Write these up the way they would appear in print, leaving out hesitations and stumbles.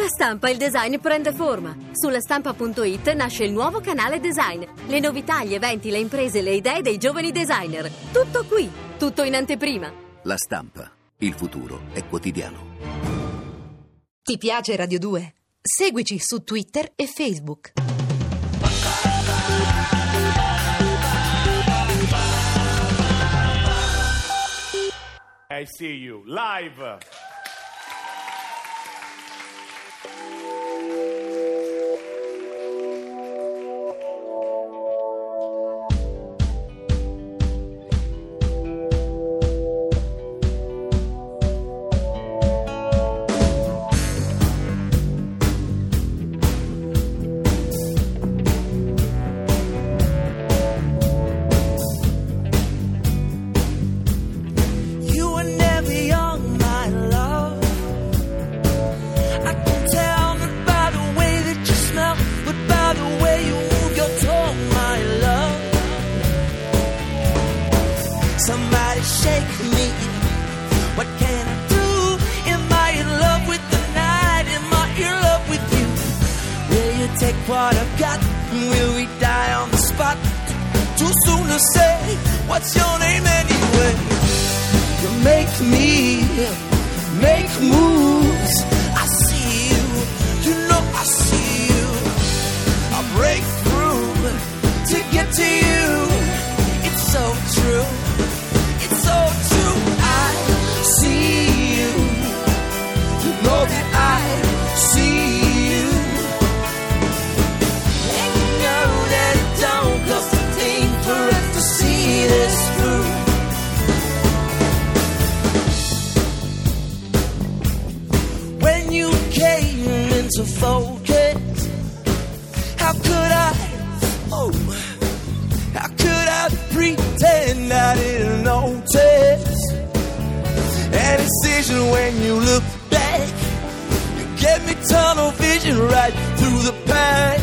Stampa il design prende forma. Sulla stampa.it nasce il nuovo canale design. Le novità, gli eventi, le imprese, le idee dei giovani designer. Tutto qui, tutto in anteprima. La Stampa. Il futuro è quotidiano. Ti piace Radio 2? Seguici su Twitter e Facebook. I see you live. Somebody shake me. What can I do? Am I in love with the night? Am I in love with you? Will you take what I've got? Will we die on the spot? Too soon to say. What's your name anyway? You make me make moves. I see you. You know I see you. I break through to get to you. It's so true. So true, I see you. You know that I see you. And you know that it don't cost a thing for us to see this through. When you came into focus, how could I, how could I pretend I didn't notice? An incision when you look back, you gave me tunnel vision right through the pain.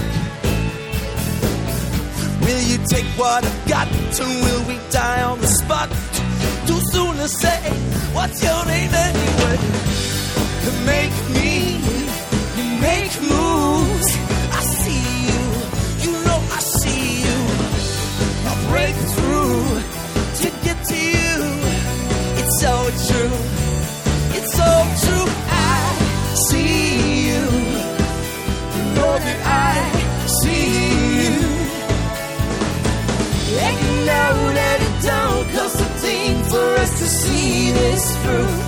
Will you take what I've got, and will we die on the spot? Too soon to say. What's your name anyway? You make me, you make moves. I see you, you know I see you. I break through to get to you. It's so true. It's so true. I see you. You know that I see you. And you know that it don't cost a thing for us to see this through.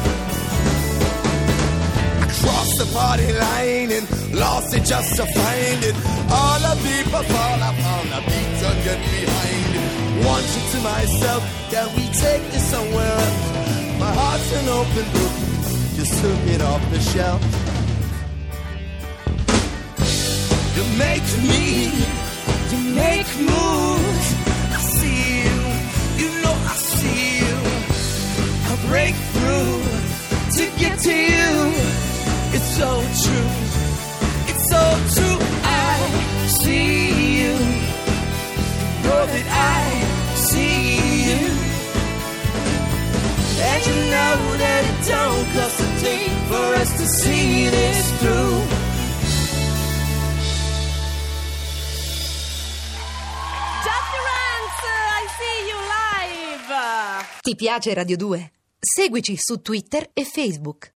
I crossed the party line and lost it just to find it. All the people fall upon the beat and get behind it. Want you to myself, can we take this somewhere else? My heart's an open book, just took it off the shelf. You make me, you make moves. I see you, you know I see you. I break through to get to you. It's so true, it's so true. I see you, know that I see you. And you know that it don't cost a thing for us to see this through. Just Rants, I see you live. Ti piace Radio 2? Seguici su Twitter e Facebook.